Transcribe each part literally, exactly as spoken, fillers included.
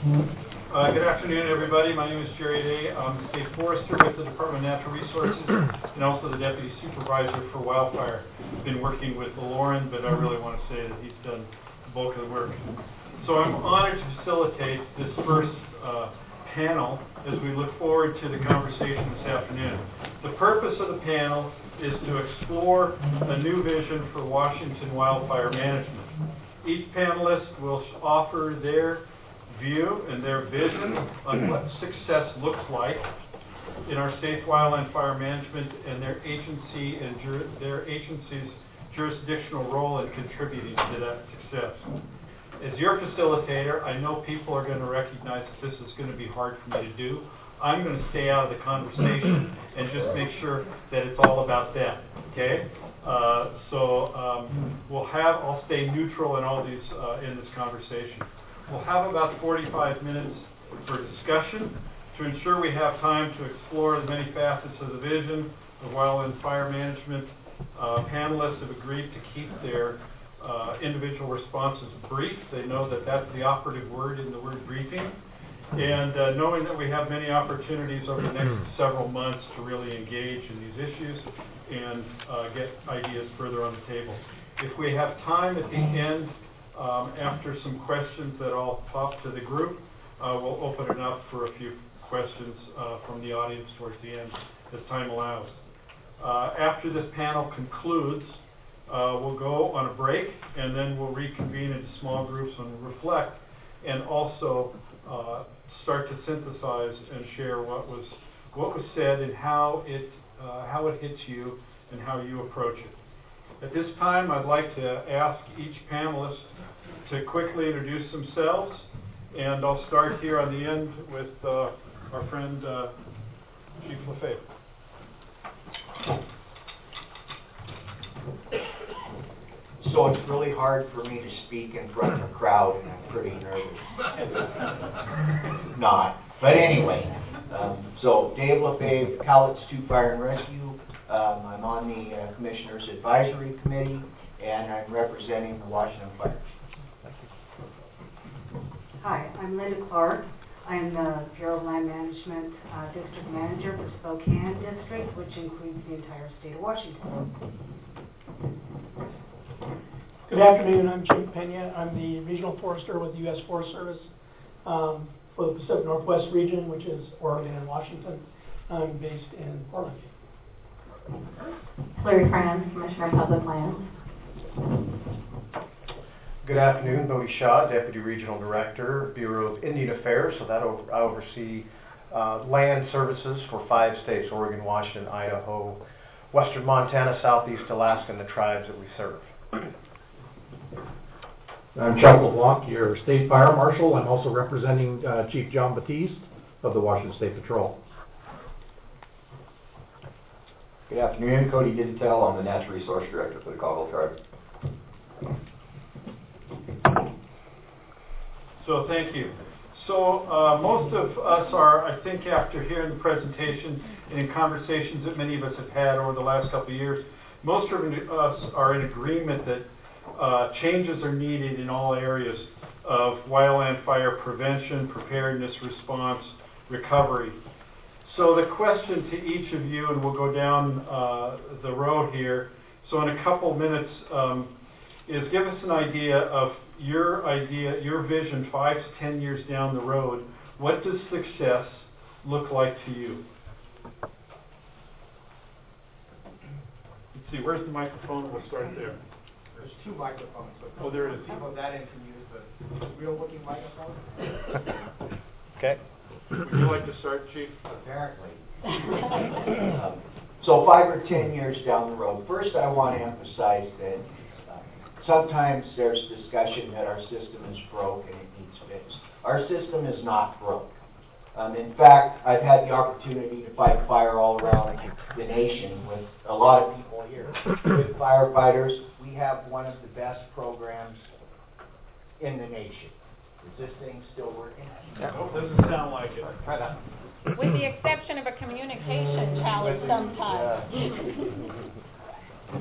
Uh, good afternoon, everybody. My name is Jerry Day. I'm the State Forester with the Department of Natural Resources and also the Deputy Supervisor for Wildfire. I've been working with Lauren, but I really want to say that he's done the bulk of the work. So I'm honored to facilitate this first uh, panel as we look forward to the conversation this afternoon. The purpose of the panel is to explore a new vision for Washington wildfire management. Each panelist will offer their view and their vision on what success looks like in our state's wildland fire management and their agency and jur their agency's jurisdictional role in contributing to that success. As your facilitator, I know people are going to recognize that this is going to be hard for me to do. I'm going to stay out of the conversation and just make sure that it's all about them, okay? Uh, so um, we'll have, I'll stay neutral in all these, uh, in this conversation. We'll have about forty-five minutes for discussion to ensure we have time to explore the many facets of the vision of wildland fire management. Uh, panelists have agreed to keep their uh, individual responses brief. They know that that's the operative word in the word briefing. And uh, knowing that we have many opportunities over the next several months to really engage in these issues and uh, get ideas further on the table. If we have time at the end, um, after some questions that I'll pop to the group, uh, we'll open it up for a few questions uh, from the audience towards the end as time allows. Uh, after this panel concludes, uh, we'll go on a break and then we'll reconvene into small groups and reflect and also uh, start to synthesize and share what was what was said and how it uh, how it hits you and how you approach it. At this time, I'd like to ask each panelist to quickly introduce themselves, and I'll start here on the end with uh, our friend uh, Chief Lefebvre. So it's really hard for me to speak in front of a crowd, and I'm pretty nervous. Not. But anyway, um, so Dave Lefebvre, Cowlitz two Fire and Rescue. Um, I'm on the uh, Commissioner's Advisory Committee, and I'm representing the Washington Fire. Hi, I'm Linda Clark. I am the Bureau of Land Management uh, District Manager for Spokane District, which includes the entire state of Washington. Good afternoon, I'm Jim Pena. I'm the Regional Forester with the U S Forest Service um, for the Pacific Northwest region, which is Oregon and Washington. I'm based in Portland. Larry Franz, Commissioner of Public Lands. Good afternoon, Bodie Shaw, Deputy Regional Director, Bureau of Indian Affairs. So that over, I oversee uh, land services for five states: Oregon, Washington, Idaho, Western Montana, Southeast Alaska, and the tribes that we serve. I'm Chuck LeBlanc, your State Fire Marshal. I'm also representing uh, Chief John Batiste of the Washington State Patrol. Good afternoon, Cody Digital. I'm the Natural Resource Director for the Colville Tribe. So thank you. So uh, most of us are, I think, after hearing the presentation and in conversations that many of us have had over the last couple of years, most of us are in agreement that uh, changes are needed in all areas of wildland fire prevention, preparedness, response, recovery. So the question to each of you, and we'll go down uh, the road here, so in a couple minutes, um, is give us an idea of your idea, your vision five to ten years down the road. What does success look like to you? Let's see, where's the microphone? We'll start there. There's two microphones. Oh, there it is. How about that and can use the real-looking microphone? Okay. Would you like to start, Chief? Apparently. um, so five or ten years down the road, first I want to emphasize that uh, sometimes there's discussion that our system is broke and it needs fixed. Our system is not broke. Um, in fact, I've had the opportunity to fight fire all around the nation with a lot of people here. With firefighters, we have one of the best programs in the nation. Is this thing still working? No, doesn't sound like it. With the exception of a communication challenge sometimes.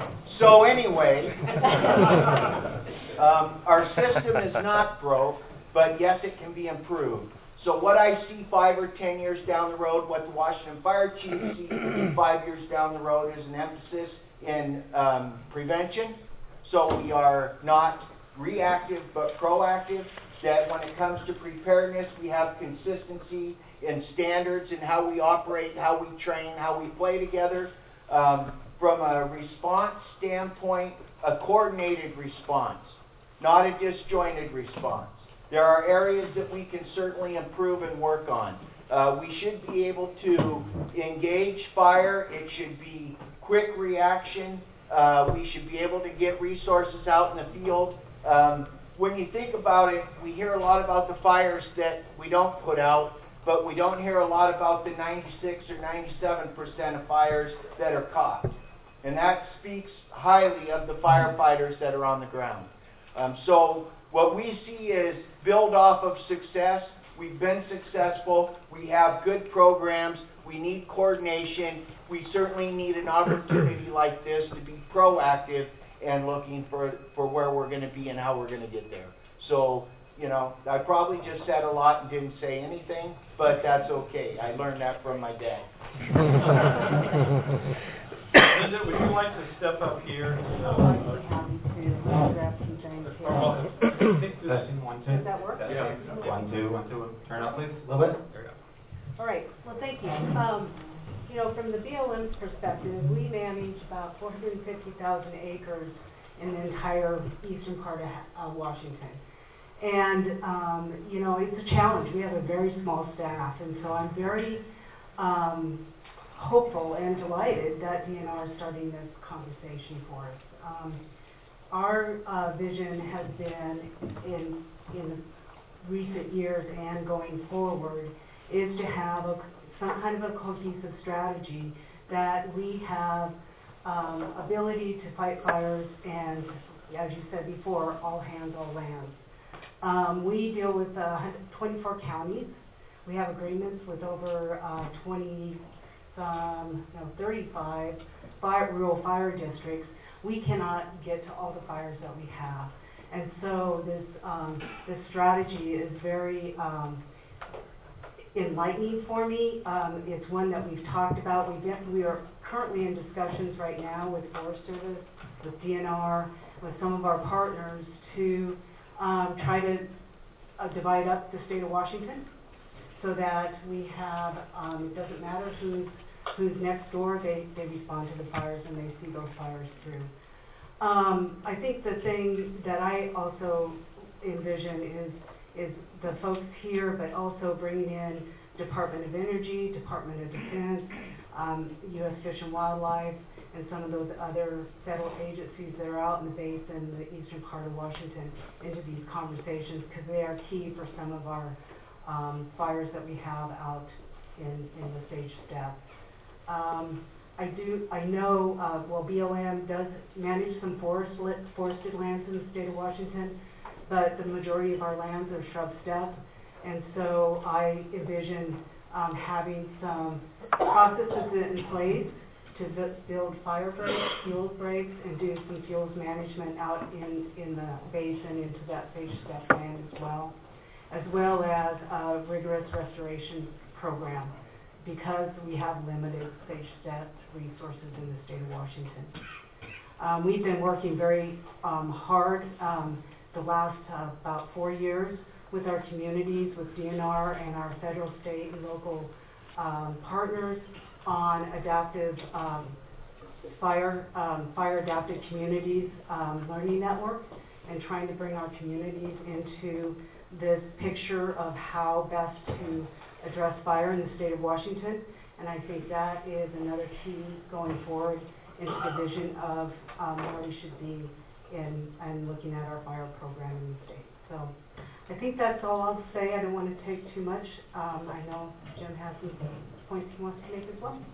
So anyway, um, our system is not broke. but yes, it can be improved. So what I see five or ten years down the road, what the Washington Fire Chief sees five years down the road is an emphasis in um, prevention. So we are not reactive but proactive, that when it comes to preparedness, we have consistency in standards and how we operate, how we train, how we play together. Um, from a response standpoint, a coordinated response, not a disjointed response. There are areas that we can certainly improve and work on. Uh, we should be able to engage fire. It should be quick reaction. Uh, we should be able to get resources out in the field. Um, when you think about it, we hear a lot about the fires that we don't put out, but we don't hear a lot about the ninety-six or ninety-seven percent of fires that are caught. And that speaks highly of the firefighters that are on the ground. Um, so what we see is build off of success. We've been successful. We have good programs. We need coordination. We certainly need an opportunity like this to be proactive and looking for, for where we're going to be and how we're going to get there. So, you know, I probably just said a lot and didn't say anything, but that's okay. I learned that from my dad. Linda, would you like to step up here? I'd be happy to grab some things here. I think this- Testing, one, two. Does that work? Yeah. One, two, one, two. Turn up, please, a little bit. There you go. All right, well, thank you. Um, you know, from the B L M's perspective, we manage about four hundred fifty thousand acres in the entire eastern part of uh, Washington. And, um, you know, it's a challenge. We have a very small staff, and so I'm very um, hopeful and delighted that D N R is starting this conversation for us. Um, our uh, vision has been in, in recent years and going forward is to have a, some kind of a cohesive strategy that we have um, ability to fight fires and, as you said before, all hands, all lands. Um, we deal with uh, twenty-four counties. We have agreements with over uh, twenty, um, no, thirty-five fire, rural fire districts. We cannot get to all the fires that we have. And so this, um, this strategy is very um, enlightening for me. Um, it's one that we've talked about. We, get, we are currently in discussions right now with Forest Service, with D N R, with some of our partners to um, try to uh, divide up the state of Washington so that we have, um, it doesn't matter who's, who's next door, they, they respond to the fires and they see those fires through. Um, I think the thing that I also envision is is the folks here, but also bringing in Department of Energy, Department of Defense, um, U S Fish and Wildlife, and some of those other federal agencies that are out in the basin, the eastern part of Washington, into these conversations, because they are key for some of our um, fires that we have out in, in the sage steppe. Um, I do, I know, uh, well, B L M does manage some forest lit, forested lands in the state of Washington, but the majority of our lands are shrub steppe, and so I envision um, having some processes in place to build fire breaks, fuels breaks, and do some fuels management out in, in the basin into that sage steppe land as well, as well as a rigorous restoration program, because we have limited sage steppe resources in the state of Washington. Um, we've been working very um, hard um, the last uh, about four years with our communities, with D N R and our federal, state, and local um, partners on adaptive um, fire, um, fire adapted communities um, learning network, and trying to bring our communities into this picture of how best to address fire in the state of Washington. And I think that is another key going forward into the vision of um, where we should be in, in looking at our fire program in the state. So I think that's all I'll say. I don't want to take too much. Um, I know Jim has some points he wants to make as well.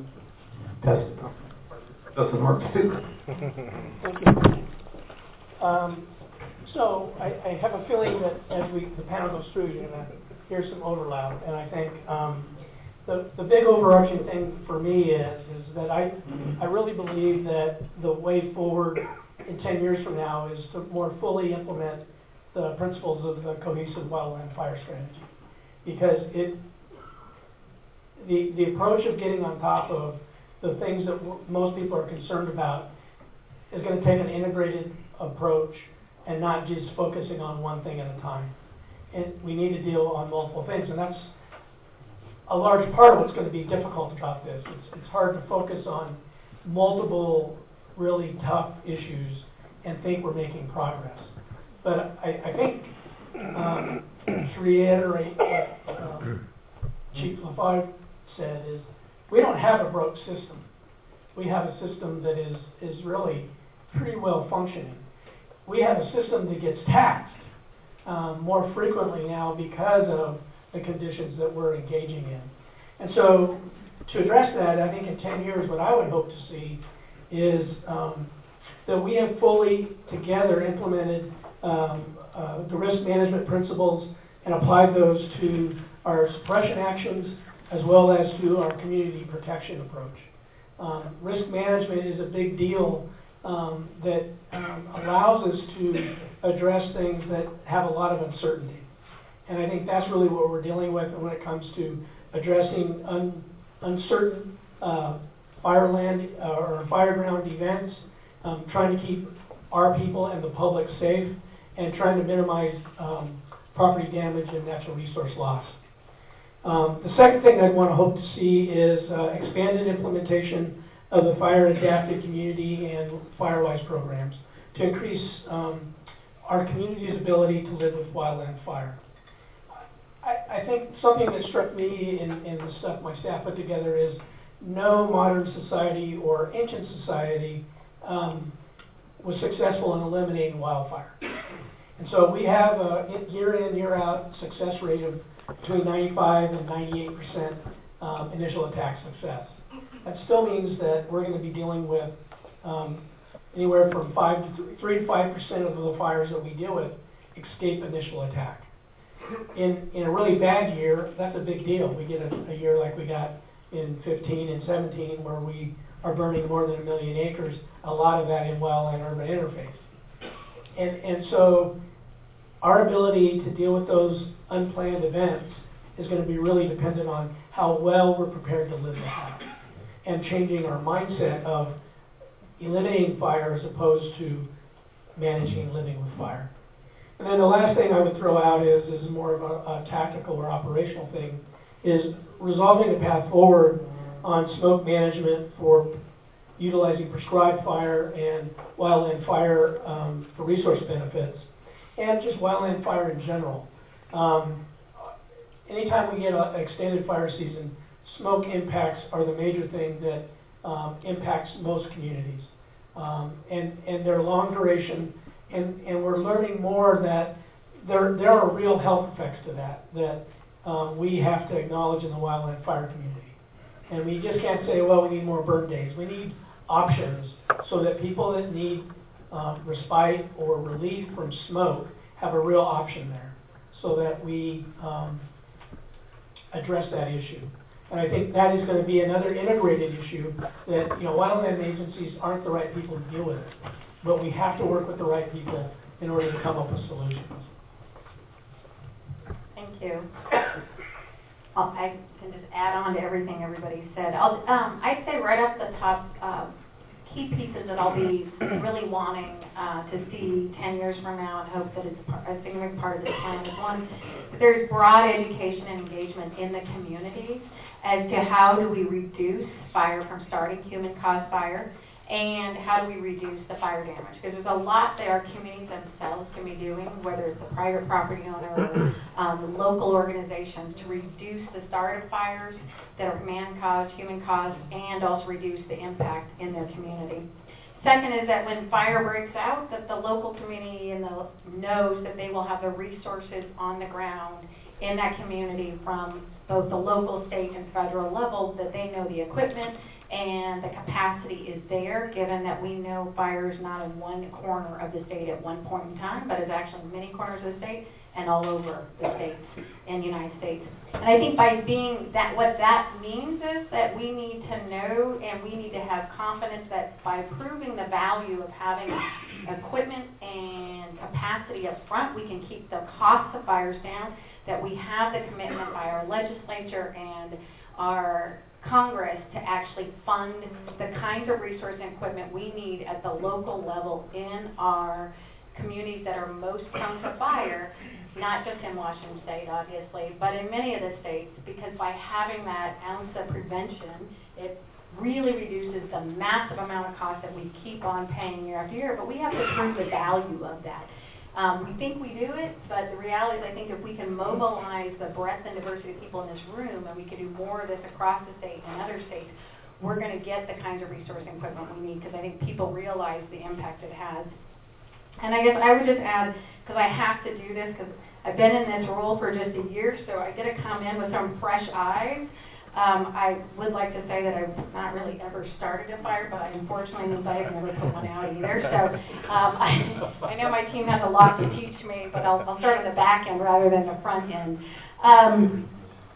Test. Doesn't work. Thank you. Um, so I, I have a feeling that as we the panel goes through, you're going to hear some overlap, and I think um, the the big overarching thing for me is is that I I really believe that the way forward in ten years from now is to more fully implement the principles of the cohesive wildland fire strategy. Because it, the, the approach of getting on top of the things that w- most people are concerned about is going to take an integrated approach and not just focusing on one thing at a time. And we need to deal on multiple things, and that's a large part of what's going to be difficult about this. It's, it's hard to focus on multiple really tough issues and think we're making progress. But I, I think, um, to reiterate what um, Chief LaFave said, is we don't have a broke system. We have a system that is, is really pretty well functioning. We have a system that gets taxed um, more frequently now because of the conditions that we're engaging in. And so to address that, I think in ten years what I would hope to see is um, that we have fully together implemented um, uh, the risk management principles and applied those to our suppression actions as well as to our community protection approach. Um, risk management is a big deal um, that um, allows us to address things that have a lot of uncertainty. And I think that's really what we're dealing with when it comes to addressing un, uncertain uh, fireland uh, or fireground events, um, trying to keep our people and the public safe, and trying to minimize um, property damage and natural resource loss. Um, the second thing I'd want to hope to see is uh, expanded implementation of the fire adapted community and FireWise programs to increase um, our community's ability to live with wildland fire. I, I think something that struck me in, in the stuff my staff put together is no modern society or ancient society um, was successful in eliminating wildfire. And so we have a year in, year out success rate of between ninety-five and ninety-eight percent um, initial attack success. That still means that we're going to be dealing with um, anywhere from five to th- three to five percent of the fires that we deal with escape initial attack. In in a really bad year, that's a big deal. We get a, a year like we got in fifteen and seventeen, where we are burning more than a million acres. A lot of that in wildland urban interface, and and so our ability to deal with those unplanned events is going to be really dependent on how well we're prepared to live with that, and changing our mindset of eliminating fire as opposed to managing and living with fire. And then the last thing I would throw out is, is more of a, a tactical or operational thing, is resolving the path forward on smoke management for utilizing prescribed fire and wildland fire um, for resource benefits, and just wildland fire in general. Um, anytime we get an extended fire season, smoke impacts are the major thing that um, impacts most communities. Um, and, and they're long duration, and, and we're learning more that there, there are real health effects to that, that um, we have to acknowledge in the wildland fire community. And we just can't say, well, we need more burn days. We need options so that people that need um, respite or relief from smoke have a real option there, so that we um, address that issue. And I think that is going to be another integrated issue that, you know, wildland agencies aren't the right people to deal with it, but we have to work with the right people in order to come up with solutions. Thank you. I'll, I can just add on to everything everybody said. I'll, um, I'd say right off the top, uh, key pieces that I'll be really wanting uh, to see ten years from now, and hope that it's a significant part of this plan, is one, that there's broad education and engagement in the community as to how do we reduce fire from starting, human-caused fire, and how do we reduce the fire damage? Because there's a lot that our communities themselves can be doing, whether it's a private property owner or um, local organizations, to reduce the start of fires that are man-caused, human-caused, and also reduce the impact in their community. Second is that when fire breaks out, that the local community and the, knows that they will have the resources on the ground in that community from both the local, state, and federal levels, that they know the equipment and the capacity is there, given that we know fire is not in one corner of the state at one point in time, but is actually in many corners of the state and all over the states in the United States. And I think by being that, what that means is that we need to know and we need to have confidence that by proving the value of having equipment and capacity up front, we can keep the cost of fires down, that we have the commitment by our legislature and our Congress to actually fund the kinds of resource and equipment we need at the local level in our communities that are most prone to fire, not just in Washington State, obviously, but in many of the states, because by having that ounce of prevention, it really reduces the massive amount of cost that we keep on paying year after year, but we have to prove the value of that. Um, we think we do it, but the reality is I think if we can mobilize the breadth and diversity of people in this room, and we can do more of this across the state and other states, we're going to get the kinds of resource and equipment we need, because I think people realize the impact it has. And I guess I would just add, because I have to do this, because I've been in this role for just a year, so I get to come in with some fresh eyes. Um, I would like to say that I've not really ever started a fire, but unfortunately means I have never put one out either. So um, I, I know my team has a lot to teach me, but I'll, I'll start at the back end rather than the front end. Um,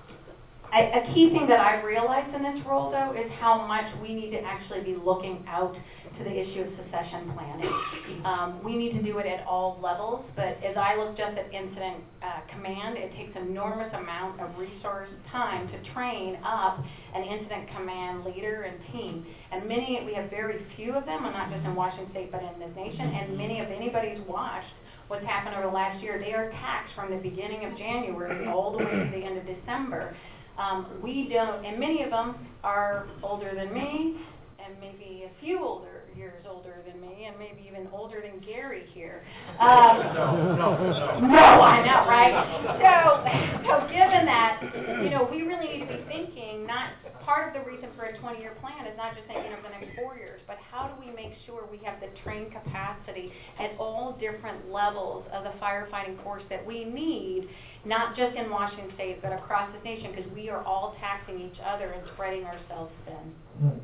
I, a key thing that I've realized in this role, though, is how much we need to actually be looking out to the issue of succession planning. Um, we need to do it at all levels, but as I look just at incident uh, command, it takes an enormous amount of resource time to train up an incident command leader and team. And many, we have very few of them, and not just in Washington State, but in this nation, and many of anybody's watched what's happened over the last year. They are taxed from the beginning of January all the way to the end of December. Um, we don't, and many of them are older than me, and maybe a few older years older than me, and maybe even older than Gary here. Um, No, no, no. no, I know, right? So, so given that, you know, we really need to be thinking, not part of the reason for a twenty-year plan is not just thinking of the next four years, but how do we make sure we have the trained capacity at all different levels of the firefighting force that we need, not just in Washington State, but across this nation, because we are all taxing each other and spreading ourselves thin.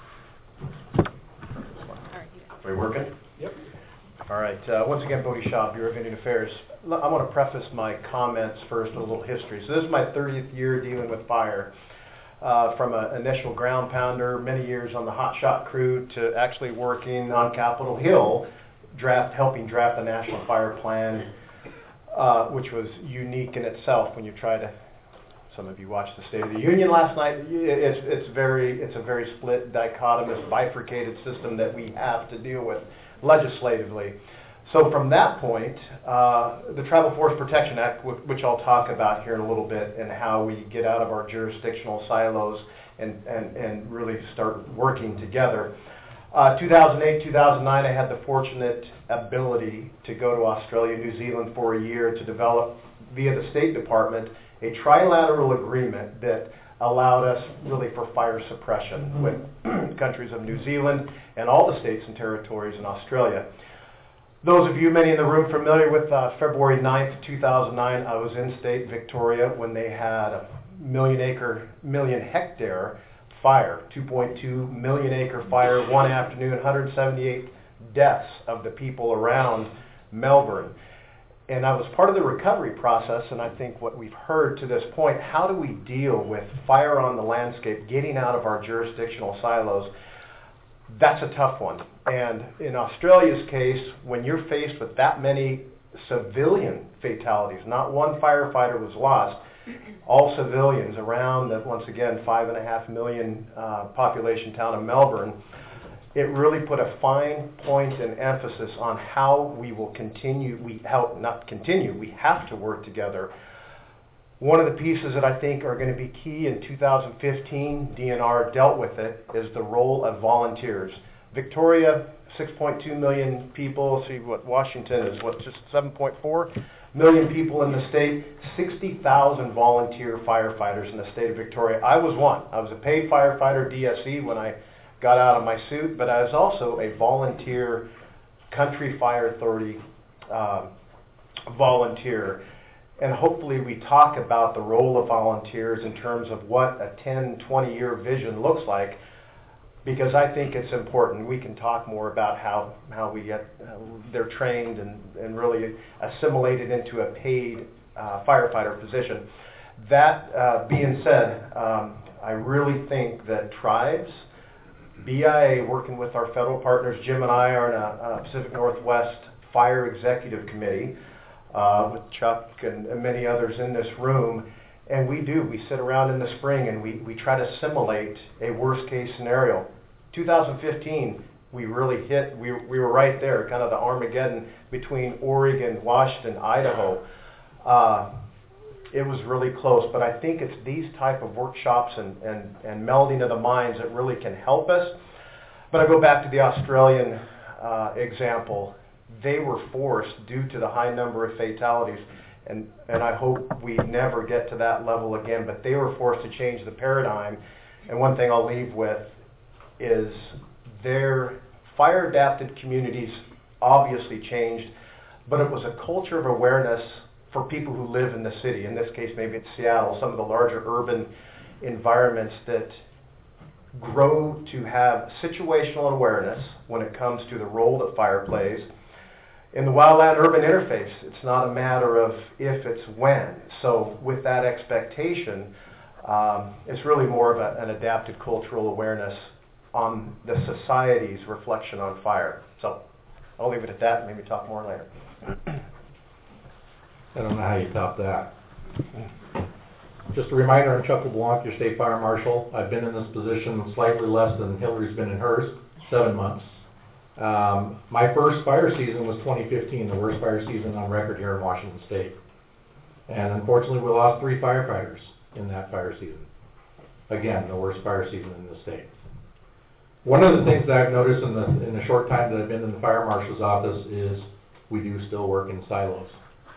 Are we working? Yep. All right. Uh, once again, Bodie Shaw, Bureau of Indian Affairs. L- I want to preface my comments first with a little history. So this is my thirtieth year dealing with fire. Uh, from an initial ground pounder, many years on the hot shot crew, to actually working on Capitol Hill, draft, helping draft the National Fire Plan, uh, which was unique in itself when you try to. Some of you watched the State of the Union last night. It's it's very it's a very split, dichotomous, bifurcated system that we have to deal with legislatively. So from that point, uh, the Tribal Forest Protection Act, w- which I'll talk about here in a little bit, and how we get out of our jurisdictional silos and and, and really start working together. Uh, two thousand eight, two thousand nine, I had the fortunate ability to go to Australia, New Zealand for a year to develop, via the State Department, a trilateral agreement that allowed us really for fire suppression mm-hmm. with countries of New Zealand and all the states and territories in Australia. Those of you, many in the room, familiar with uh, February ninth, two thousand nine, I was in state Victoria when they had a million acre, million hectare fire, two point two million acre fire, one afternoon, one hundred seventy-eight deaths of the people around Melbourne. And I was part of the recovery process, and I think what we've heard to this point, how do we deal with fire on the landscape, getting out of our jurisdictional silos? That's a tough one. And in Australia's case, when you're faced with that many civilian fatalities, not one firefighter was lost, all civilians around the, once again, five and a half million uh, population town of Melbourne, it really put a fine point and emphasis on how we will continue, we help, not continue, we have to work together. One of the pieces that I think are going to be key in two thousand fifteen, D N R dealt with it, is the role of volunteers. Victoria, six point two million people, see what Washington is, what, just seven point four million people in the state, sixty thousand volunteer firefighters in the state of Victoria. I was one. I was a paid firefighter, D S E, when I got out of my suit, but I was also a volunteer Country Fire Authority uh, volunteer. And hopefully we talk about the role of volunteers in terms of what a ten, twenty year vision looks like, because I think it's important. We can talk more about how, how we get, uh, they're trained and, and really assimilated into a paid uh, firefighter position. That uh, being said, um, I really think that tribes, B I A, working with our federal partners, Jim and I are in a, a Pacific Northwest Fire Executive Committee uh, with Chuck and, and many others in this room. And we do, we sit around in the spring and we, we try to simulate a worst case scenario. two thousand fifteen, we really hit, we, we were right there, kind of the Armageddon between Oregon, Washington, Idaho. Uh, it was really close, but I think it's these type of workshops and, and, and melding of the minds that really can help us. But I go back to the Australian uh, example. They were forced, due to the high number of fatalities, and, and I hope we never get to that level again, but they were forced to change the paradigm. And one thing I'll leave with is their fire-adapted communities obviously changed, but it was a culture of awareness for people who live in the city. In this case, maybe it's Seattle, some of the larger urban environments that grow to have situational awareness when it comes to the role that fire plays. In the wildland-urban interface, it's not a matter of if, it's when. So with that expectation, um, it's really more of a, an adapted cultural awareness on the society's reflection on fire. So I'll leave it at that and maybe talk more later. I don't know how you top that. Just a reminder, I'm Chuck LeBlanc, your state fire marshal. I've been in this position slightly less than Hillary's been in hers, seven months. Um, my first fire season was twenty fifteen, the worst fire season on record here in Washington State. And unfortunately, we lost three firefighters in that fire season. Again, the worst fire season in the state. One of the things that I've noticed in the, in the short time that I've been in the fire marshal's office is we do still work in silos.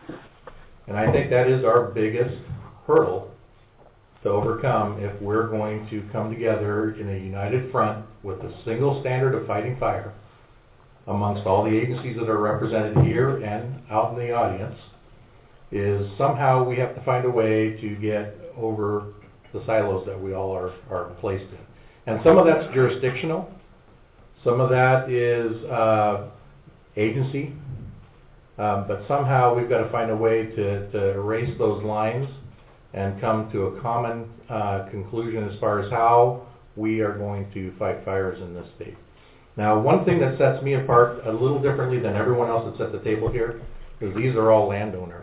And I think that is our biggest hurdle to overcome if we're going to come together in a united front with a single standard of fighting fire amongst all the agencies that are represented here and out in the audience, is somehow we have to find a way to get over the silos that we all are, are placed in. And some of that's jurisdictional, some of that is uh, agency, um, but somehow we've got to find a way to, to erase those lines and come to a common uh, conclusion as far as how we are going to fight fires in this state. Now, one thing that sets me apart a little differently than everyone else that's at the table here is these are all landowners.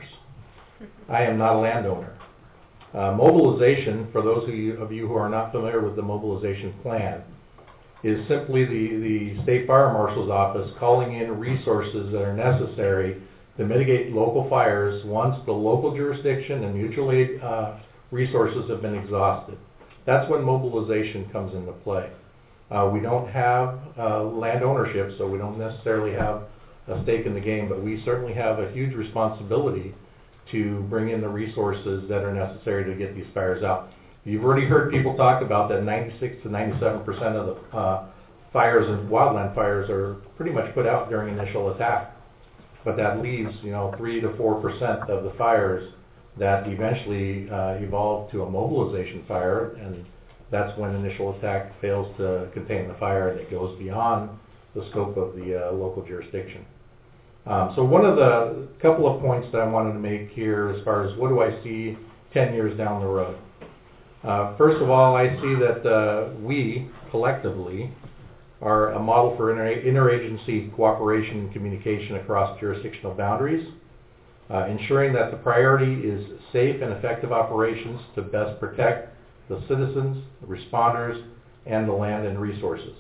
I am not a landowner. Uh, mobilization, for those of you, of you who are not familiar with the mobilization plan, is simply the, the State Fire Marshal's Office calling in resources that are necessary to mitigate local fires once the local jurisdiction and mutual aid uh, resources have been exhausted. That's when mobilization comes into play. Uh, we don't have uh, land ownership, so we don't necessarily have a stake in the game, but we certainly have a huge responsibility to bring in the resources that are necessary to get these fires out. You've already heard people talk about that ninety-six to ninety-seven percent of the uh, fires and wildland fires are pretty much put out during initial attack. But that leaves, you know, three to four percent of the fires that eventually uh, evolve to a mobilization fire, and that's when initial attack fails to contain the fire and it goes beyond the scope of the uh, local jurisdiction. Um, so one of the couple of points that I wanted to make here as far as what do I see ten years down the road. Uh, first of all, I see that uh, we collectively are a model for inter interagency cooperation and communication across jurisdictional boundaries, uh, ensuring that the priority is safe and effective operations to best protect the citizens, the responders, and the land and resources.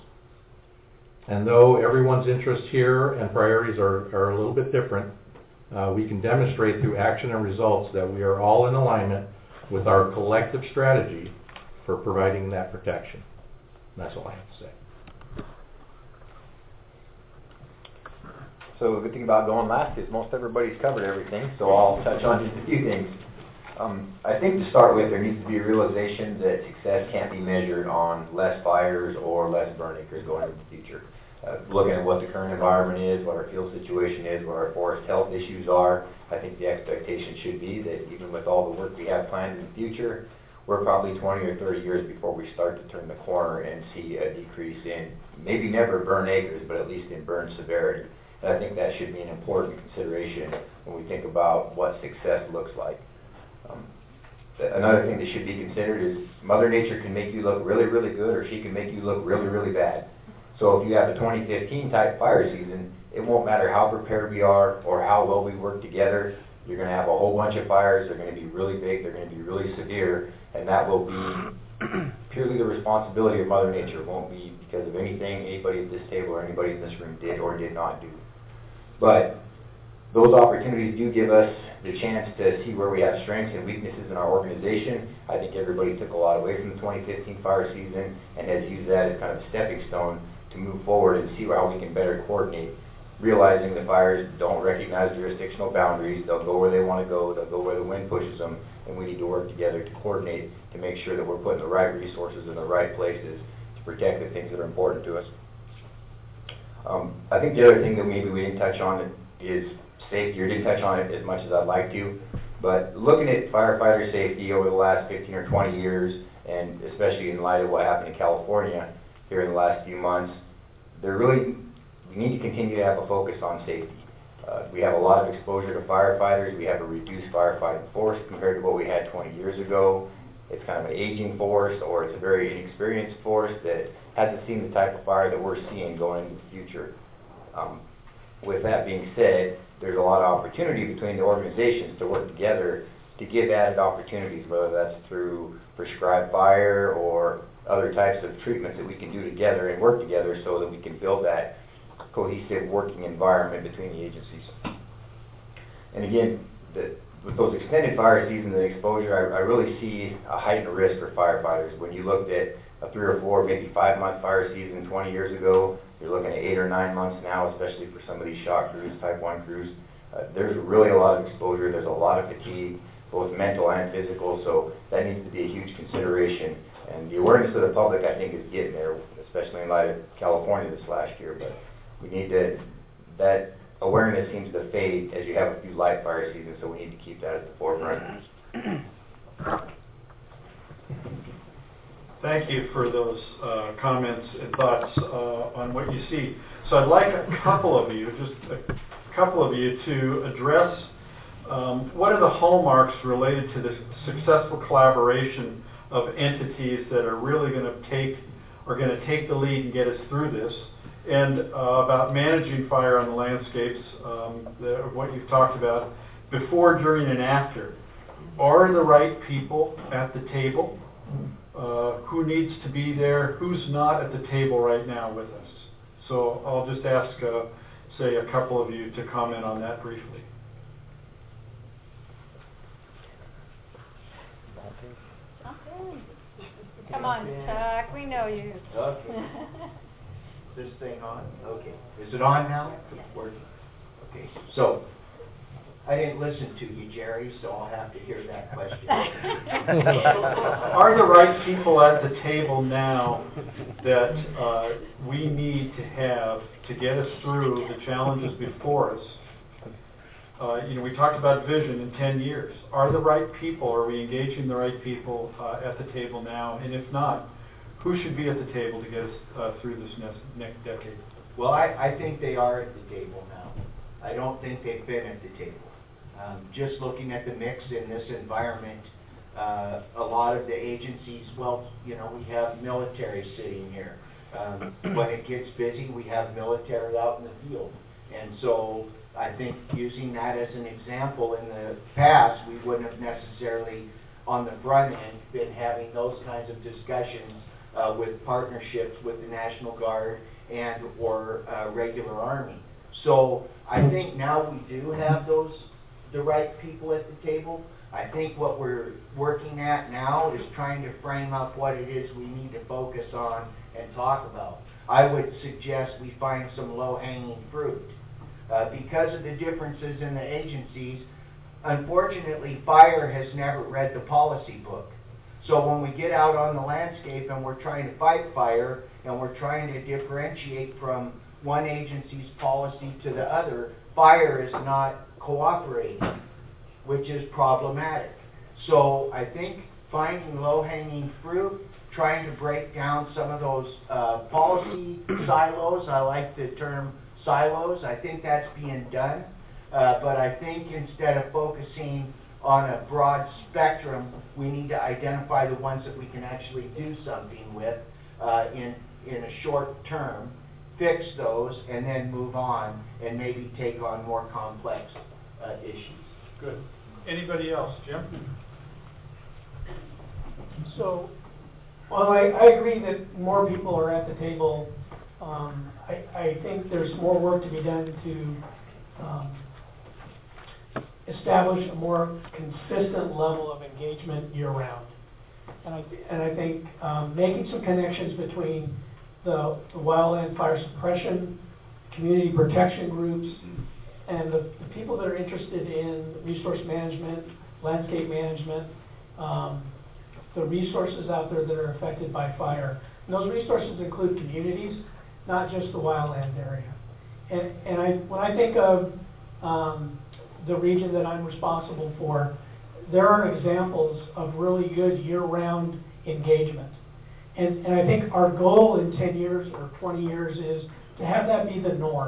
And though everyone's interests here and priorities are, are a little bit different, uh, we can demonstrate through action and results that we are all in alignment with our collective strategy for providing that protection. And that's all I have to say. So the good thing about going last is most everybody's covered everything, so I'll touch on just a few things. Um, I think to start with, there needs to be a realization that success can't be measured on less fires or less burn acres going into the future. Uh, looking at what the current environment is, what our field situation is, what our forest health issues are, I think the expectation should be that even with all the work we have planned in the future, we're probably twenty or thirty years before we start to turn the corner and see a decrease in, maybe never burn acres, but at least in burn severity. And I think that should be an important consideration when we think about what success looks like. Um, another thing that should be considered is Mother Nature can make you look really, really good, or she can make you look really, really bad. So if you have a twenty fifteen type fire season, it won't matter how prepared we are or how well we work together. You're going to have a whole bunch of fires. They're going to be really big. They're going to be really severe. And that will be purely the responsibility of Mother Nature. It won't be because of anything anybody at this table or anybody in this room did or did not do. But those opportunities do give us the chance to see where we have strengths and weaknesses in our organization. I think everybody took a lot away from the twenty fifteen fire season and has used that as kind of a stepping stone to move forward and see how we can better coordinate, realizing the fires don't recognize jurisdictional boundaries. They'll go where they want to go. They'll go where the wind pushes them, and we need to work together to coordinate to make sure that we're putting the right resources in the right places to protect the things that are important to us. Um, I think the other thing that maybe we didn't touch on is safety, or didn't touch on it as much as I'd like to, but looking at firefighter safety over the last fifteen or twenty years, and especially in light of what happened in California here in the last few months, there really, we need to continue to have a focus on safety. Uh, we have a lot of exposure to firefighters. We have a reduced firefighting force compared to what we had twenty years ago. It's kind of an aging force, or it's a very inexperienced force that hasn't seen the type of fire that we're seeing going into the future. Um, with that being said, there's a lot of opportunity between the organizations to work together to give added opportunities, whether that's through prescribed fire or other types of treatments that we can do together and work together so that we can build that cohesive working environment between the agencies. And again, the, with those extended fire seasons and exposure, I, I really see a heightened risk for firefighters. When you looked at a three or four, maybe five month fire season twenty years ago, you're looking at eight or nine months now, especially for some of these shot crews, type one crews. Uh, there's really a lot of exposure. There's a lot of fatigue, both mental and physical, so that needs to be a huge consideration. And the awareness of the public, I think, is getting there, especially in light of California this last year. But we need to, that awareness seems to fade as you have a few light fire seasons, so we need to keep that at the forefront. Thank you for those uh, comments and thoughts uh, on what you see. So I'd like a couple of you, just a couple of you, to address um, what are the hallmarks related to the successful collaboration of entities that are really going to take, are going to take the lead and get us through this, and uh, about managing fire on the landscapes, um, the, what you've talked about, before, during, and after. Are the right people at the table? Uh, who needs to be there? Who's not at the table right now with us? So I'll just ask, uh, say, a couple of you to comment on that briefly. Okay. Come on, Chuck, we know you. Okay. This thing on? Okay. Is it on now? Working. Okay. So, I didn't listen to you, Jerry, so I'll have to hear that question. Are the right people at the table now that uh, we need to have to get us through the challenges before us? Uh, you know, we talked about vision in ten years. Are the right people, are we engaging the right people uh, at the table now? And if not, who should be at the table to get us uh, through this next, next decade? Well, I, I think they are at the table now. I don't think they've been at the table. Um, just looking at the mix in this environment, uh, a lot of the agencies, well, you know, we have military sitting here. Um, when it gets busy, we have military out in the field. And so I think using that as an example, in the past, we wouldn't have necessarily, on the front end, been having those kinds of discussions uh, with partnerships with the National Guard and or uh, regular Army. So I think now we do have those the right people at the table. I think what we're working at now is trying to frame up what it is we need to focus on and talk about. I would suggest we find some low-hanging fruit. Uh, because of the differences in the agencies, unfortunately, fire has never read the policy book. So when we get out on the landscape and we're trying to fight fire and we're trying to differentiate from one agency's policy to the other, fire is not cooperating, which is problematic. So I think finding low-hanging fruit, trying to break down some of those uh, policy silos, I like the term silos, I think that's being done. Uh, but I think instead of focusing on a broad spectrum, we need to identify the ones that we can actually do something with uh, in, in a short term fix those, and then move on and maybe take on more complex uh, issues. Good. Anybody else? Jim? So, well, I, I agree that more people are at the table. Um, I, I think there's more work to be done to um, establish a more consistent level of engagement year-round. And I, and I think um, making some connections between the, the wildland fire suppression, community protection groups, and the, the people that are interested in resource management, landscape management, um, the resources out there that are affected by fire. And those resources include communities, not just the wildland area. And, and I, when I think of um, the region that I'm responsible for, there are examples of really good year-round engagement. And, and I think our goal in ten years or twenty years is to have that be the norm,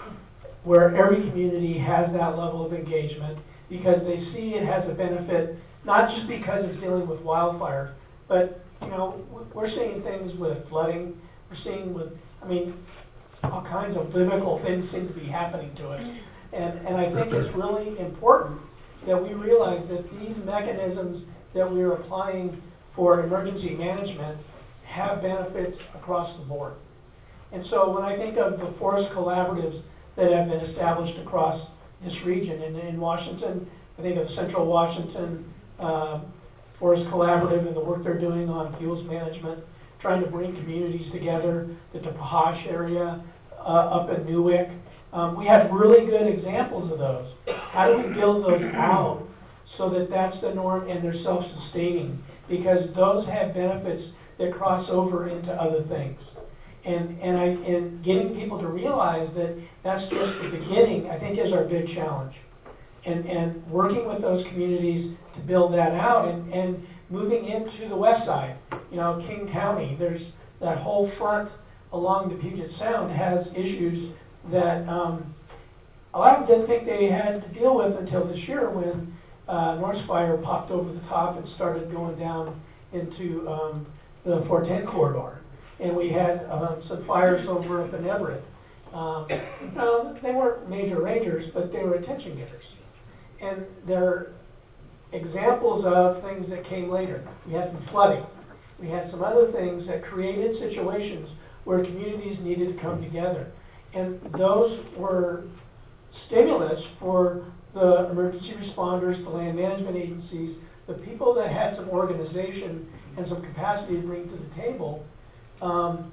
where every community has that level of engagement because they see it has a benefit, not just because it's dealing with wildfire, but, you know, we're seeing things with flooding, we're seeing with, I mean, all kinds of biblical things seem to be happening to us. And, and I think it's really important that we realize that these mechanisms that we're applying for emergency management have benefits across the board. And so when I think of the forest collaboratives that have been established across this region, and in Washington, I think of Central Washington uh, Forest Collaborative and the work they're doing on fuels management, trying to bring communities together, the Tepahash area uh, up in Newick. Um, we have really good examples of those. How do we build those out so that that's the norm and they're self-sustaining? Because those have benefits that cross over into other things. And and I and getting people to realize that that's just the beginning, I think, is our big challenge. And and working with those communities to build that out and, and moving into the west side. You know, King County, there's that whole front along the Puget Sound has issues that um, a lot of them didn't think they had to deal with until this year when uh, North Fire popped over the top and started going down into um, the four ten corridor. And we had um, some fires over up in Everett. Um, no, they weren't major ragers, but they were attention getters. And they're examples of things that came later. We had some flooding. We had some other things that created situations where communities needed to come together. And those were stimulus for the emergency responders, the land management agencies, the people that had some organization and some capacity to bring to the table um,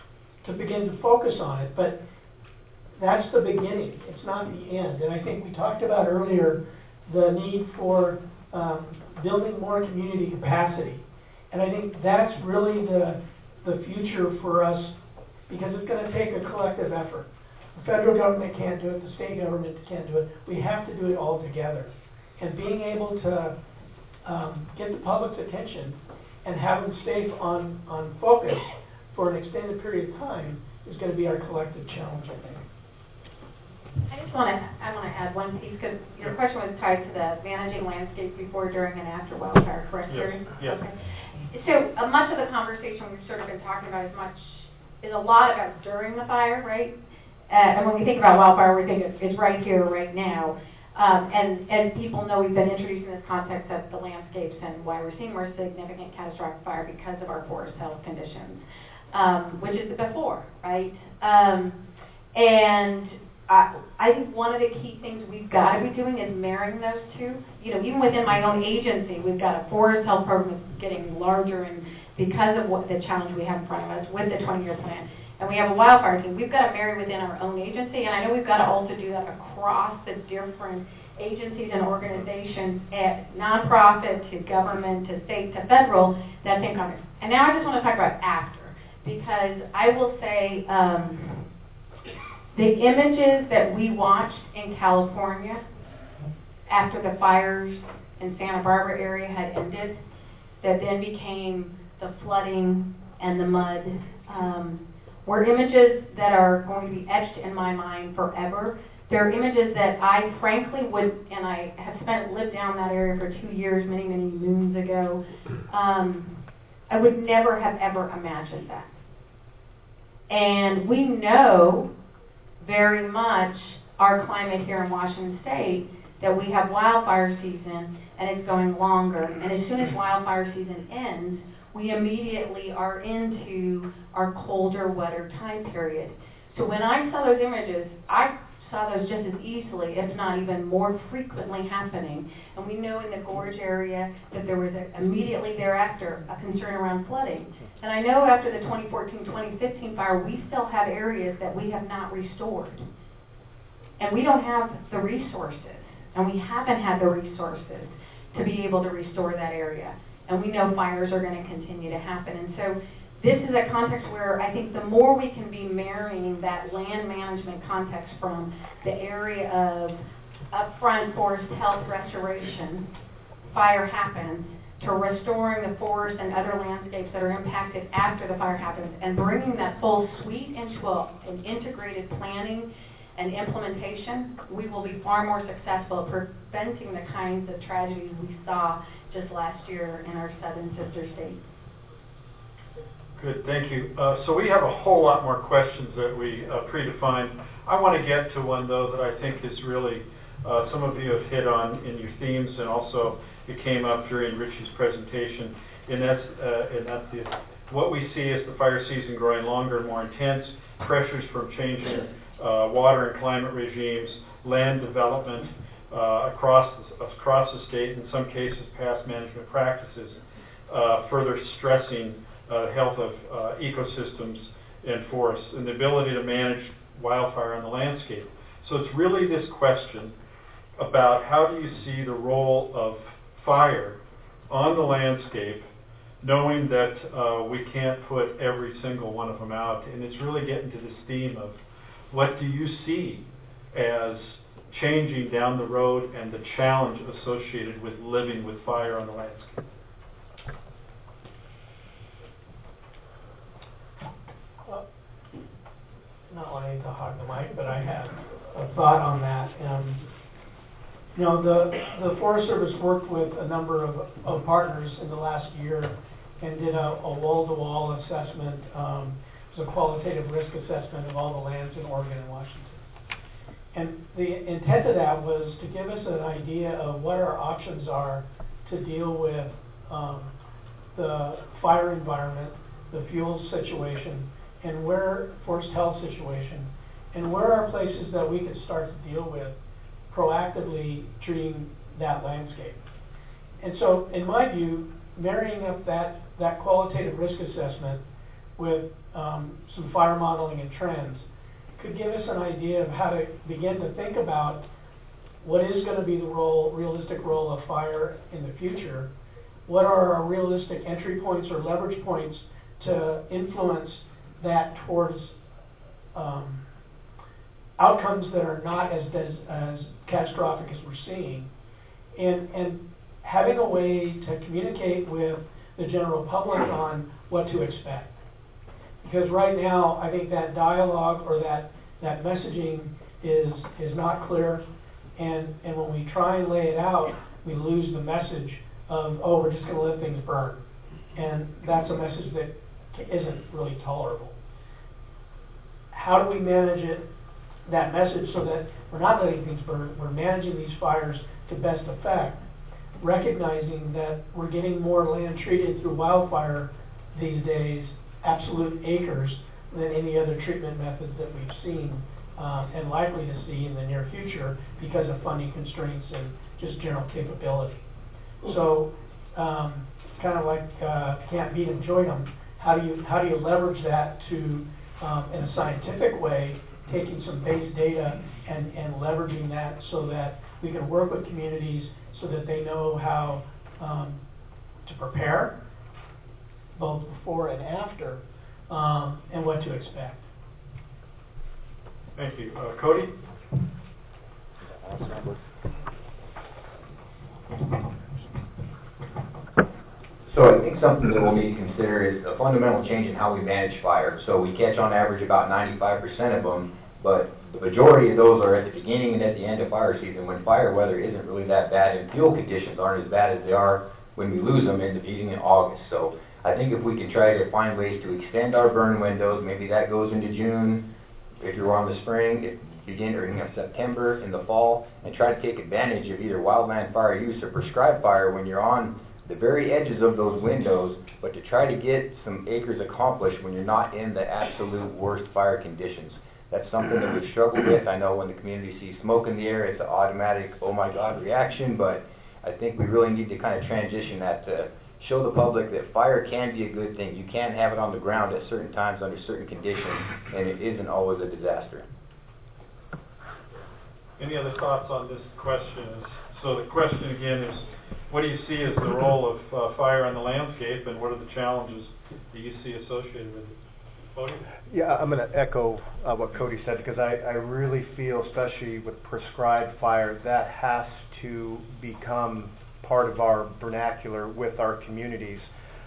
to begin to focus on it. But that's the beginning. It's not the end. And I think we talked about earlier the need for um, building more community capacity. And I think that's really the, the future for us, because it's going to take a collective effort. The federal government can't do it. The state government can't do it. We have to do it all together. And being able to um, get the public's attention and have them stay on, on focus for an extended period of time is going to be our collective challenge, I think. I just want to, I want to add one piece, because your question was tied to the managing landscape before, during, and after wildfire, correct, Jerry? Yes. Okay. So uh, much of the conversation we've sort of been talking about is much, is a lot about during the fire, right? Uh, and when we think about wildfire, we think it's, it's right here, right now. Um, and as people know, we've been introducing this context of the landscapes and why we're seeing more significant catastrophic fire because of our forest health conditions, um, which is the before, right? Um, and I, I think one of the key things we've got to be doing is marrying those two. You know, even within my own agency, we've got a forest health program that's getting larger, and because of what the challenge we have in front of us with the twenty-year plan, and we have a wildfire team, we've got to marry within our own agency, and I know we've got to also do that across the different agencies and organizations, at nonprofit to government to state to federal, that same context. And now I just want to talk about after, because I will say um, the images that we watched in California after the fires in Santa Barbara area had ended, that then became the flooding and the mud, um, were images that are going to be etched in my mind forever. They're images that I frankly would, and I have spent, lived down that area for two years, many, many moons ago. Um, I would never have ever imagined that. And we know very much our climate here in Washington State, that we have wildfire season and it's going longer. And as soon as wildfire season ends, we immediately are into our colder, wetter time period. So when I saw those images, I saw those just as easily, if not even more frequently happening. And we know in the gorge area that there was a, immediately thereafter a concern around flooding. And I know after the twenty fourteen twenty fifteen fire, we still have areas that we have not restored. And we don't have the resources, and we haven't had the resources to be able to restore that area. And we know fires are going to continue to happen. And so this is a context where I think the more we can be marrying that land management context from the area of upfront forest health restoration, fire happens, to restoring the forest and other landscapes that are impacted after the fire happens, and bringing that full suite into a, an integrated planning and implementation, we will be far more successful at preventing the kinds of tragedies we saw just last year in our southern sister states. Good, thank you. Uh, so we have a whole lot more questions that we uh, predefined. I want to get to one, though, that I think is really, uh, some of you have hit on in your themes, and also it came up during Richie's presentation, and that's, uh, and that's the, what we see is the fire season growing longer and more intense, pressures from changing uh, water and climate regimes, land development uh, across, the, across the state, in some cases past management practices, uh, further stressing Uh, health of uh, ecosystems and forests, and the ability to manage wildfire on the landscape. So it's really this question about how do you see the role of fire on the landscape, knowing that uh, we can't put every single one of them out. And it's really getting to this theme of what do you see as changing down the road and the challenge associated with living with fire on the landscape. Not wanting to hog the mic, but I have a thought on that. Um, you know, the the Forest Service worked with a number of, of partners in the last year and did a, a wall-to-wall assessment. Um, it was a qualitative risk assessment of all the lands in Oregon and Washington. And the intent of that was to give us an idea of what our options are to deal with um, the fire environment, the fuel situation, and where forest health situation, and where are places that we could start to deal with proactively treating that landscape. And so, in my view, marrying up that, that qualitative risk assessment with um, some fire modeling and trends could give us an idea of how to begin to think about what is going to be the role, realistic role of fire in the future, what are our realistic entry points or leverage points to influence that towards um, outcomes that are not as, as as catastrophic as we're seeing, and and having a way to communicate with the general public on what to expect. Because right now, I think that dialogue or that that messaging is is not clear, and and when we try and lay it out, we lose the message of, oh, we're just going to let things burn, and that's a message that isn't really tolerable. How do we manage it, that message, so that we're not letting things burn, we're managing these fires to best effect, recognizing that we're getting more land treated through wildfire these days, absolute acres, than any other treatment methods that we've seen uh, and likely to see in the near future because of funding constraints and just general capability. So, um, kind of like uh, can't beat 'em, join 'em. How do you how do you leverage that to, um, in a scientific way, taking some base data and, and leveraging that so that we can work with communities so that they know how um, to prepare, both before and after, um, and what to expect. Thank you. Uh, Cody? So I think something that we'll need to consider is a fundamental change in how we manage fire. So we catch on average about ninety-five percent of them, but the majority of those are at the beginning and at the end of fire season when fire weather isn't really that bad and fuel conditions aren't as bad as they are when we lose them, end up using in August. So I think if we can try to find ways to extend our burn windows, maybe that goes into June, if you're on the spring, if begin or in September, in the fall, and try to take advantage of either wildland fire use or prescribed fire when you're on the very edges of those windows, but to try to get some acres accomplished when you're not in the absolute worst fire conditions. That's something that we've struggled with. I know when the community sees smoke in the air, it's an automatic, oh my God, reaction, but I think we really need to kind of transition that to show the public that fire can be a good thing. You can have it on the ground at certain times under certain conditions, and it isn't always a disaster. Any other thoughts on this question? So the question again is, what do you see as the role of uh, fire on the landscape, and what are the challenges that you see associated with it? Cody? Yeah, I'm going to echo uh, what Cody said, because I, I really feel, especially with prescribed fire, that has to become part of our vernacular with our communities.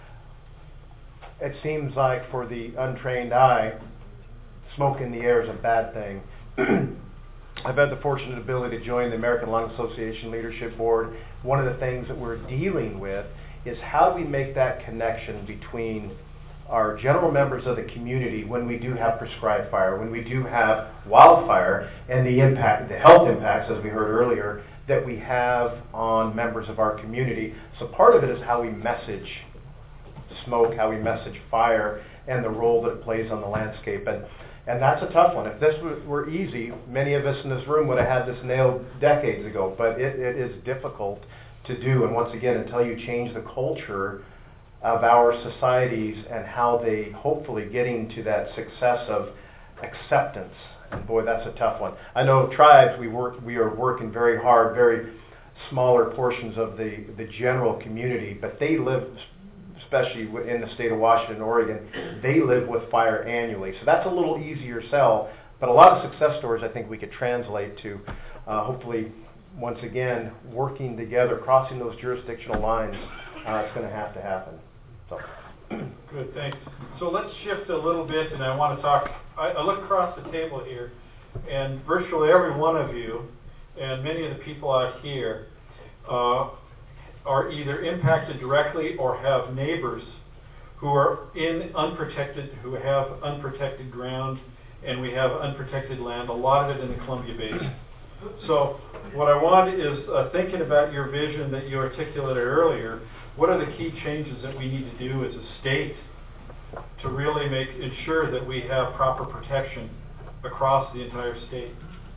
It seems like for the untrained eye, smoke in the air is a bad thing. I've had the fortunate ability to join the American Lung Association Leadership Board. One of the things that we're dealing with is how do we make that connection between our general members of the community when we do have prescribed fire, when we do have wildfire, and the impact, the health impacts, as we heard earlier, that we have on members of our community. So part of it is how we message smoke, how we message fire, and the role that it plays on the landscape. And And that's a tough one. If this were easy, many of us in this room would have had this nailed decades ago, but it, it is difficult to do. And once again, until you change the culture of our societies and how they hopefully getting to that success of acceptance, and boy, that's a tough one. I know tribes, we work, we are working very hard, very smaller portions of the, the general community, but they live, especially in the state of Washington and Oregon, they live with fire annually. So that's a little easier sell, but a lot of success stories I think we could translate to, uh, hopefully, once again, working together, crossing those jurisdictional lines. Uh, it's going to have to happen. So. Good, thanks. So let's shift a little bit, and I want to talk, I, I look across the table here, and virtually every one of you, and many of the people out here, uh, are either impacted directly or have neighbors who are in unprotected, who have unprotected ground, and we have unprotected land, a lot of it in the Columbia Basin. So what I want is, uh, thinking about your vision that you articulated earlier, what are the key changes that we need to do as a state to really make ensure that we have proper protection across the entire state?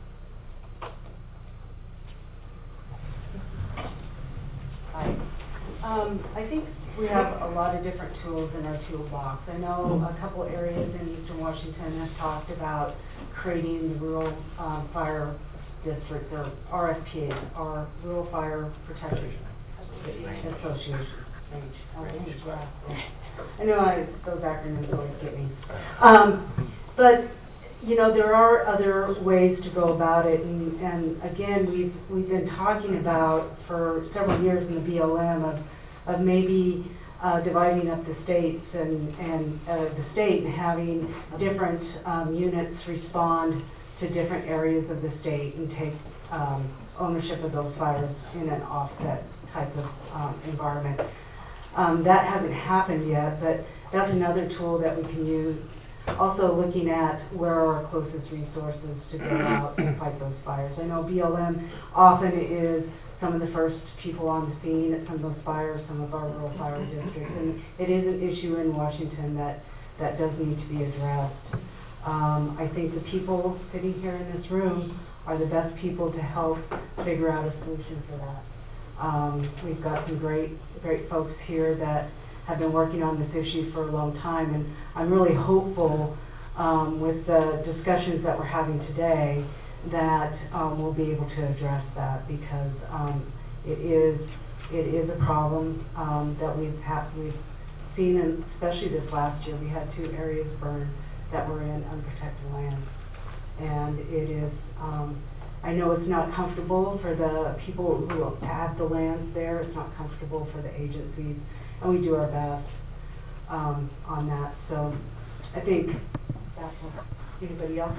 Um, I think we have a lot of different tools in our toolbox. I know a couple areas in Eastern Washington have talked about creating the rural um, fire districts, or R F P As, or Rural Fire Protection Association. Oh, range, wow. I know I, those acronyms always get me. Um, but you know, there are other ways to go about it, and, and again, we've we've been talking about for several years in the B L M of of maybe uh, dividing up the states and and uh, the state and having different um, units respond to different areas of the state and take um, ownership of those fires in an offset type of um, environment. Um, that hasn't happened yet, but that's another tool that we can use. Also looking at where are our closest resources to go out and fight those fires. I know B L M often is some of the first people on the scene at some of those fires, some of our rural fire districts, and it is an issue in Washington that, that does need to be addressed. Um, I think the people sitting here in this room are the best people to help figure out a solution for that. Um, we've got some great, great folks here that have been working on this issue for a long time, and I'm really hopeful um, with the discussions that we're having today that um, we'll be able to address that, because um, it is it is a problem um, that we've had, we've seen, in, especially this last year. We had two areas burn that were in unprotected land, and it is. Um, I know it's not comfortable for the people who have the lands there. It's not comfortable for the agencies, and we do our best um, on that. So I think that's what. Anybody else?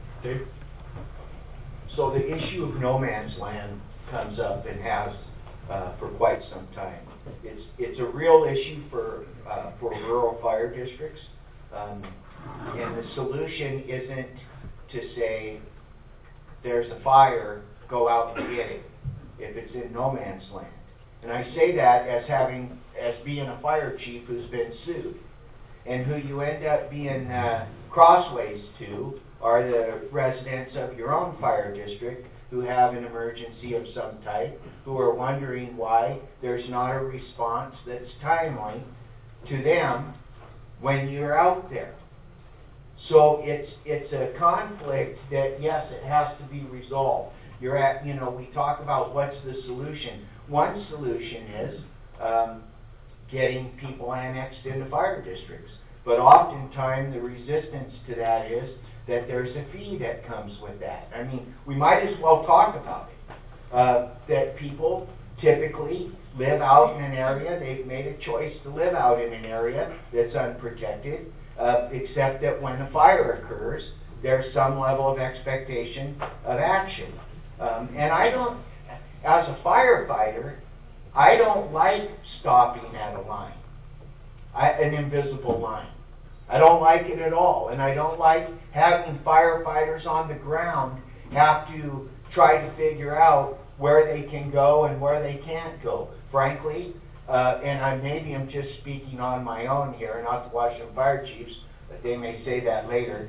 Dave? So the issue of no man's land comes up and has uh, for quite some time. It's, it's a real issue for, uh, for rural fire districts. Um, and the solution isn't to say, there's a fire, go out and get it, if it's in no man's land. And I say that as having, as being a fire chief who's been sued. And who you end up being uh, crossways to are the residents of your own fire district who have an emergency of some type, who are wondering why there's not a response that's timely to them when you're out there. So it's it's a conflict that, yes, it has to be resolved. You're at, you know, we talk about what's the solution. One solution is um, getting people annexed into fire districts. But oftentimes the resistance to that is that there's a fee that comes with that. I mean, we might as well talk about it. Uh, that people typically live out in an area, they've made a choice to live out in an area that's unprotected, uh, except that when a fire occurs, there's some level of expectation of action. Um, and I don't, as a firefighter, I don't like stopping at a line, I, an invisible line. I don't like it at all, and I don't like having firefighters on the ground have to try to figure out where they can go and where they can't go. Frankly, uh, and I maybe I'm just speaking on my own here, not the Washington Fire Chiefs, but they may say that later.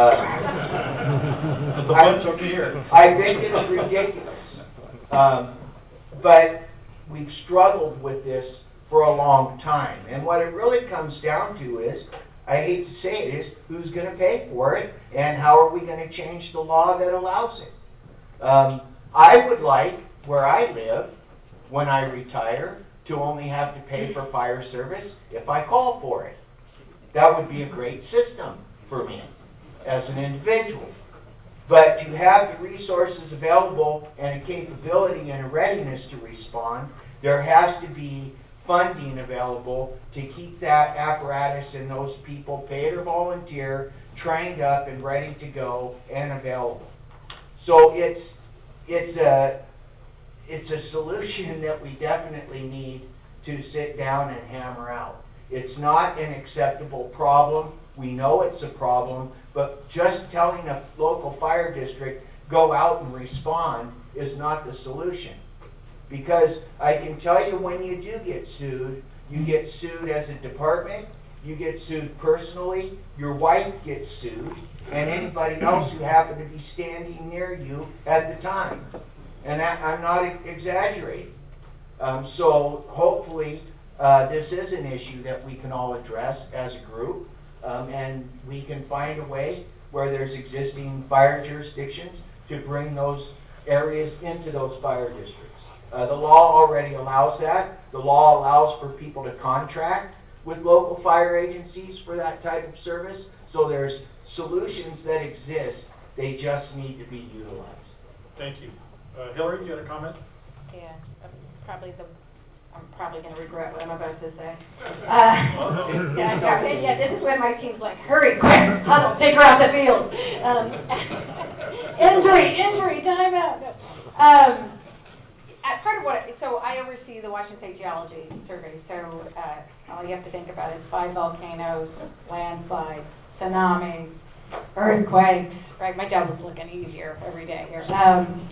Uh, the ones over here. I think it's ridiculous. Um, but we've struggled with this for a long time, and what it really comes down to is, I hate to say it, is who's going to pay for it, and how are we going to change the law that allows it? Um, I would like, where I live, when I retire, to only have to pay for fire service if I call for it. That would be a great system for me as an individual. But to have the resources available and a capability and a readiness to respond, there has to be funding available to keep that apparatus and those people, paid or volunteer, trained up and ready to go and available. So it's it's a it's a solution that we definitely need to sit down and hammer out. It's not an acceptable problem. We know it's a problem, but just telling a local fire district, go out and respond, is not the solution. Because I can tell you, when you do get sued, you get sued as a department, you get sued personally, your wife gets sued, and anybody else who happened to be standing near you at the time. And that, I'm not exaggerating. Um, so hopefully uh, this is an issue that we can all address as a group, um, and we can find a way where there's existing fire jurisdictions to bring those areas into those fire districts. Uh, the law already allows that. The law allows for people to contract with local fire agencies for that type of service. So there's solutions that exist. They just need to be utilized. Thank you. Uh, Hillary, you had a comment? Yeah, probably the, I'm probably going to regret what I'm about to say. Uh, Oh, no. yeah, yeah, yeah, this is when my team's like, hurry, quick, huddle, take her off the field. Um, injury, injury, timeout. Um, Uh, part of what, so I oversee the Washington State Geology Survey, so uh, all you have to think about is five volcanoes, landslides, tsunamis, earthquakes, right? My job is looking easier every day here. Um,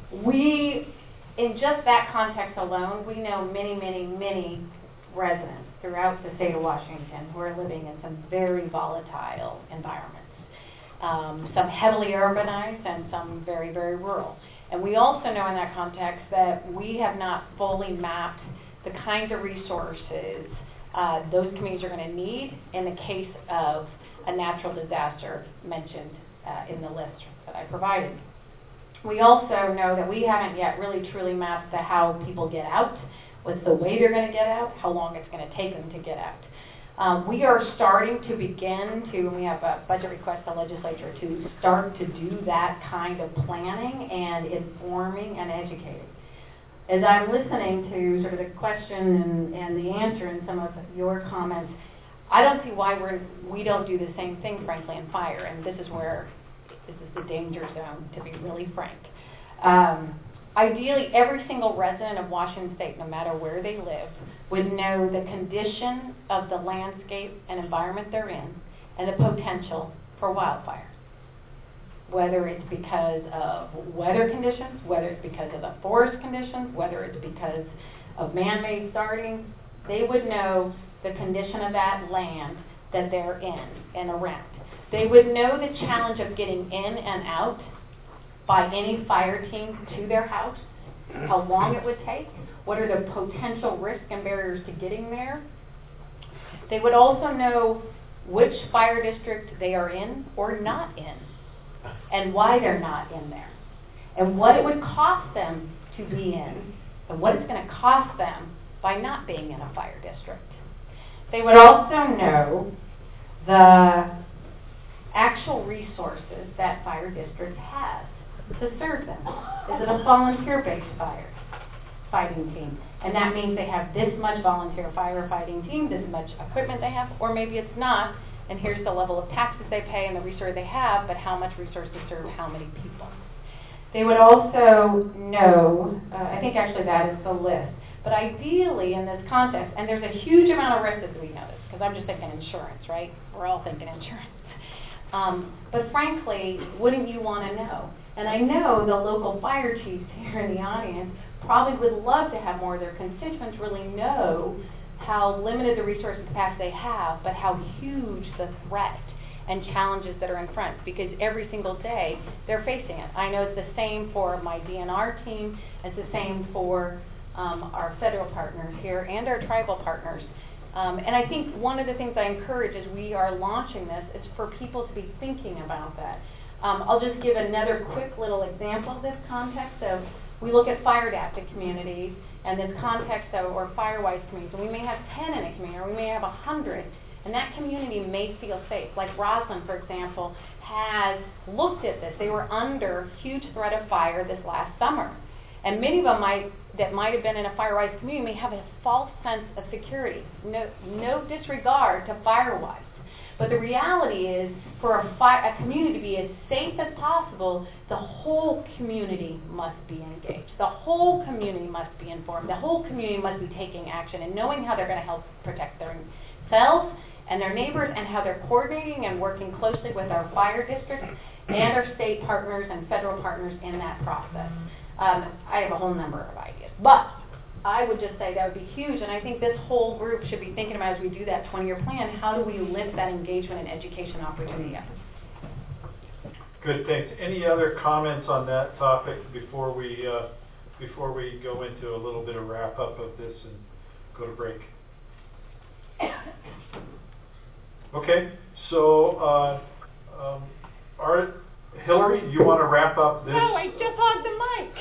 we, in just that context alone, we know many, many, many residents throughout the state of Washington who are living in some very volatile environments, um, some heavily urbanized and some very, very rural. And we also know in that context that we have not fully mapped the kinds of resources uh, those communities are going to need in the case of a natural disaster mentioned uh, in the list that I provided. We also know that we haven't yet really truly mapped the how people get out, what's the way they're going to get out, how long it's going to take them to get out. Um, we are starting to begin to, and we have a budget request to the legislature to start to do that kind of planning and informing and educating. As I'm listening to sort of the question and, and the answer in some of your comments, I don't see why we're, we don't do the same thing, frankly, in fire, and this is where, this is the danger zone, to be really frank. Um, ideally, every single resident of Washington State, no matter where they live, would know the condition of the landscape and environment they're in and the potential for wildfire. Whether it's because of weather conditions, whether it's because of the forest conditions, whether it's because of man-made starting, they would know the condition of that land that they're in and around. They would know the challenge of getting in and out by any fire team to their house, how long it would take, what are the potential risks and barriers to getting there. They would also know which fire district they are in or not in, and why they're not in there, and what it would cost them to be in, and what it's going to cost them by not being in a fire district. They would also know the actual resources that fire district has to serve them. Is it a volunteer-based fire fighting team? And that means they have this much volunteer firefighting team, this much equipment they have, or maybe it's not, and here's the level of taxes they pay and the resources they have, but how much resource to serve how many people. They would also know, uh, I think actually that is the list, but ideally in this context, and there's a huge amount of risk as we know this, because I'm just thinking insurance, right? We're all thinking insurance. Um, but frankly, wouldn't you want to know? And I know the local fire chiefs here in the audience probably would love to have more of their constituents really know how limited the resource and capacity they have, but how huge the threat and challenges that are in front, because every single day they're facing it. I know it's the same for my D N R team, it's the same for um, our federal partners here and our tribal partners. Um, and I think one of the things I encourage as we are launching this is for people to be thinking about that. Um, I'll just give another quick little example of this context. So we look at fire-adapted communities and this context of, or fire-wise communities, and we may have ten in a community, or we may have one hundred, and that community may feel safe. Like Roslyn, for example, has looked at this. They were under huge threat of fire this last summer. And many of them might, that might have been in a fire-wise community may have a false sense of security. No, no disregard to fire-wise. But the reality is, for a, fi- a community to be as safe as possible, the whole community must be engaged. The whole community must be informed. The whole community must be taking action and knowing how they're going to help protect themselves and their neighbors, and how they're coordinating and working closely with our fire districts and our state partners and federal partners in that process. Um, I have a whole number of ideas. But I would just say that would be huge, and I think this whole group should be thinking about, as we do that twenty-year plan, how do we lift that engagement and education opportunity up? Good, thanks. Any other comments on that topic before we uh, before we go into a little bit of wrap up of this and go to break? Okay, so uh, um, Art, Hillary, you want to wrap up this? No, I just hogged the mic.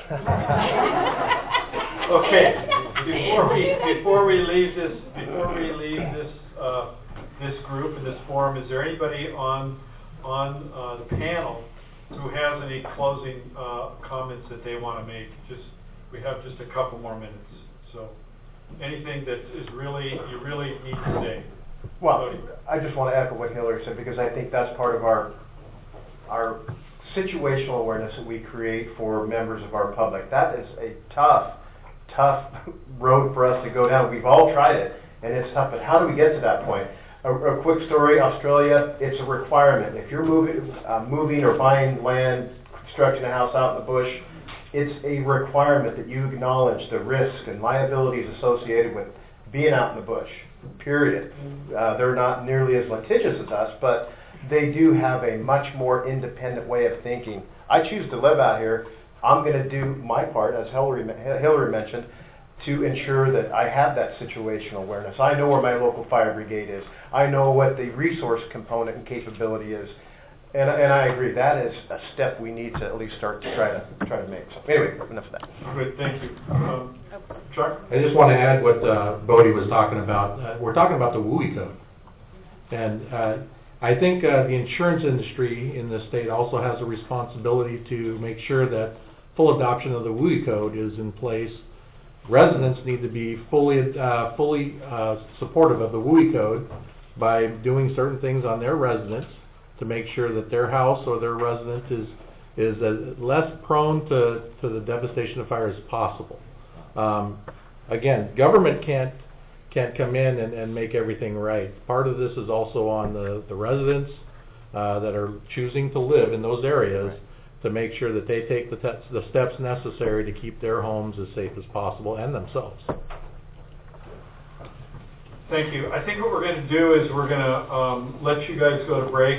Okay, before we before we leave this before we leave this uh, this group and this forum, is there anybody on on uh, the panel who has any closing uh, comments that they want to make? Just we have just a couple more minutes, so anything that is really you really need to say. Well, I just want to echo what Hillary said, because I think that's part of our our situational awareness that we create for members of our public. That is a tough, tough road for us to go down. We've all tried it, and it's tough, but how do we get to that point? A, a quick story, Australia, it's a requirement. If you're moving, uh, moving or buying land, constructing a house out in the bush, it's a requirement that you acknowledge the risk and liabilities associated with being out in the bush, period. Uh, they're not nearly as litigious as us, but they do have a much more independent way of thinking. I choose to live out here. I'm going to do my part, as Hillary, Hillary mentioned, to ensure that I have that situational awareness. I know where my local fire brigade is. I know what the resource component and capability is. And, and I agree, that is a step we need to at least start to try to try to make. So anyway, enough of that. Good, thank you. Um, Chuck? I just want to add what uh, Bodie was talking about. Uh, we're talking about the W U I code. And uh, I think uh, the insurance industry in the state also has a responsibility to make sure that full adoption of the W U I code is in place. Residents need to be fully uh, fully uh, supportive of the W U I code by doing certain things on their residence to make sure that their house or their resident is is as less prone to, to the devastation of fire as possible. Um, again, government can't, can't come in and, and make everything right. Part of this is also on the, the residents uh, that are choosing to live in those areas to make sure that they take the, te- the steps necessary to keep their homes as safe as possible and themselves. Thank you. I think what we're going to do is we're going to um, let you guys go to break.